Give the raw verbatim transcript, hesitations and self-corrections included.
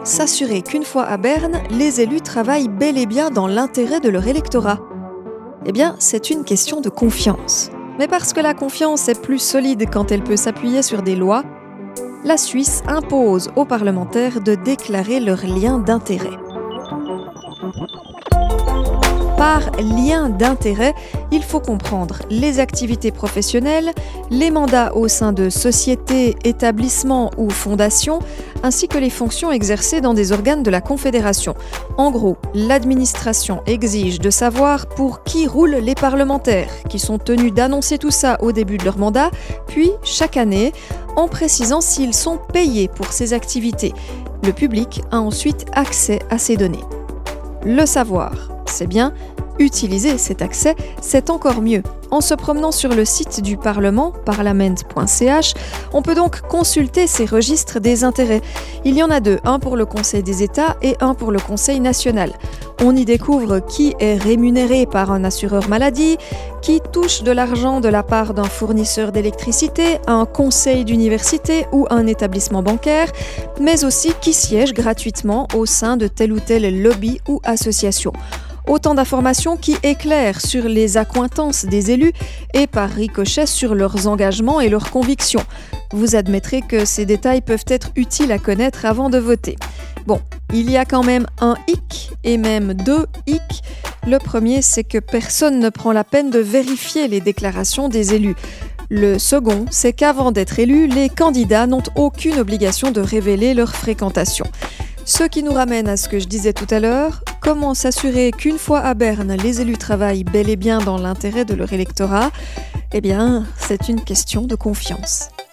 s'assurer qu'une fois à Berne, les élus travaillent bel et bien dans l'intérêt de leur électorat? Eh bien, c'est une question de confiance. Mais parce que la confiance est plus solide quand elle peut s'appuyer sur des lois, la Suisse impose aux parlementaires de déclarer leur lien d'intérêt. Par lien d'intérêt, il faut comprendre les activités professionnelles, les mandats au sein de sociétés, établissements ou fondations, ainsi que les fonctions exercées dans des organes de la Confédération. En gros, l'administration exige de savoir pour qui roulent les parlementaires, qui sont tenus d'annoncer tout ça au début de leur mandat, puis chaque année, en précisant s'ils sont payés pour ces activités. Le public a ensuite accès à ces données. Le savoir, c'est bien. Utiliser cet accès, c'est encore mieux. En se promenant sur le site du Parlement, parlement point c h, on peut donc consulter ces registres des intérêts. Il y en a deux, un pour le Conseil des États et un pour le Conseil national. On y découvre qui est rémunéré par un assureur maladie, qui touche de l'argent de la part d'un fournisseur d'électricité, un conseil d'université ou un établissement bancaire, mais aussi qui siège gratuitement au sein de tel ou tel lobby ou association. Autant d'informations qui éclairent sur les accointances des élus et par ricochet sur leurs engagements et leurs convictions. Vous admettrez que ces détails peuvent être utiles à connaître avant de voter. Bon, il y a quand même un hic, et même deux hic. Le premier, c'est que personne ne prend la peine de vérifier les déclarations des élus. Le second, c'est qu'avant d'être élus, les candidats n'ont aucune obligation de révéler leur fréquentation. Ce qui nous ramène à ce que je disais tout à l'heure, comment s'assurer qu'une fois à Berne, les élus travaillent bel et bien dans l'intérêt de leur électorat? Eh bien, c'est une question de confiance.